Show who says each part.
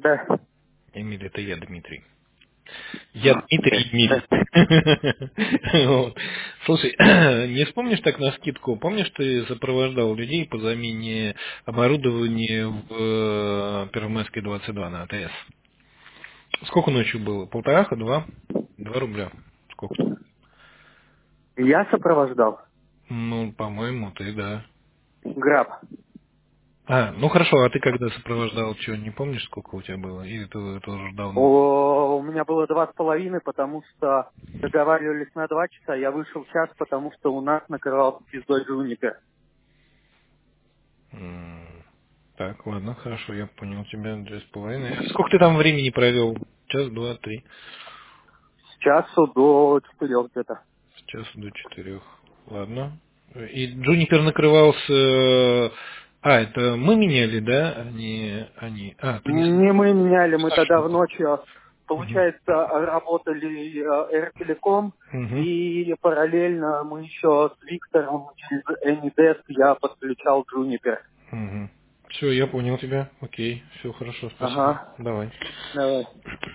Speaker 1: Да.
Speaker 2: Эмиль, это я, Дмитрий. Я Дмитрий
Speaker 1: Да.
Speaker 2: Эмиль. Вот. Слушай, не вспомнишь так навскидку, помнишь, ты сопровождал людей по замене оборудования в Первомайской 22 на АТС? Сколько ночью было? Полтораха, два? 2 рубля. Сколько?
Speaker 1: Я сопровождал.
Speaker 2: Ну, по-моему, ты, да.
Speaker 1: Граб.
Speaker 2: Ну хорошо, а ты когда сопровождал, что, не помнишь, сколько у тебя было? Или это уже давно?
Speaker 1: У меня было 2,5, потому что договаривались на 2 часа. Я вышел час, потому что у нас накрывался пиздой Джунипер.
Speaker 2: Так, ладно, хорошо, я понял тебя, 2,5. Сколько ты там времени провел? Час, два, три?
Speaker 1: С часу до 4 где-то.
Speaker 2: С часу до 4. Ладно. И Джунипер накрывался... это мы меняли, да? Они... ты не...
Speaker 1: Не мы меняли, мы
Speaker 2: Саша.
Speaker 1: тогда в ночь,
Speaker 2: Мгм.
Speaker 1: получается, работали Эртелеком,
Speaker 2: Мгм.
Speaker 1: и параллельно мы еще с Виктором через AnyDesk я подключал Джунипер.
Speaker 2: Все, я понял тебя. Окей, все хорошо, спасибо.
Speaker 1: Ага,
Speaker 2: Давай.
Speaker 1: давай.